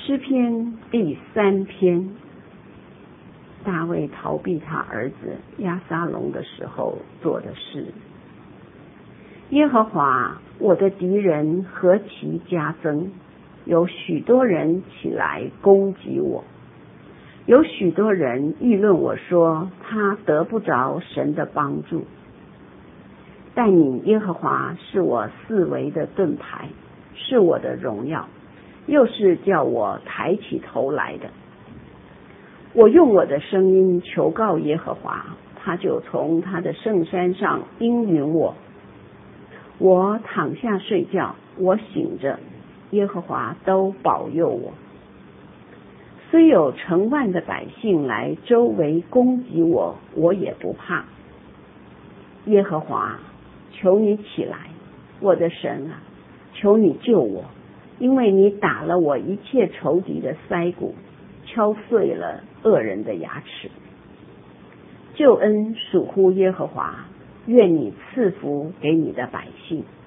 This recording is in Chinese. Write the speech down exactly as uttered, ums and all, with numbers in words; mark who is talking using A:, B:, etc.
A: 诗篇第三篇，大卫逃避他儿子押沙龙的时候做的事。耶和华，我的敌人何其加增，有许多人起来攻击我，有许多人议论我说，他得不着神的帮助。但你耶和华是我四围的盾牌，是我的荣耀，又是叫我抬起头来的。我用我的声音求告耶和华，他就从他的圣山上应允我。我躺下睡觉，我醒着，耶和华都保佑我。虽有成万的百姓来周围攻击我，我也不怕。耶和华，求你起来，我的神啊，求你救我，因为你打了我一切仇敌的腮骨，敲碎了恶人的牙齿。救恩属乎耶和华，愿你赐福给你的百姓。